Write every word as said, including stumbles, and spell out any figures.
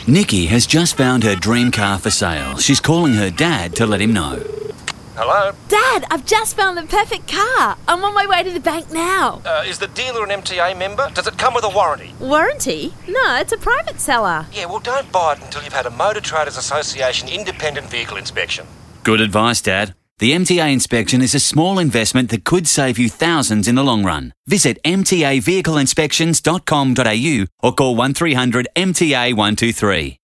Nikki has just found her dream car for sale. She's calling her dad to let him know. Hello? Dad, I've just found the perfect car. I'm on my way to the bank now. Uh, is the dealer an M T A member? Does it come with a warranty? Warranty? No, it's a private seller. Yeah, well, don't buy it until you've had a Motor Traders Association independent vehicle inspection. Good advice, Dad. The M T A inspection is a small investment that could save you thousands in the long run. Visit m t a vehicle inspections dot com dot a u or call one three hundred M T A one two three.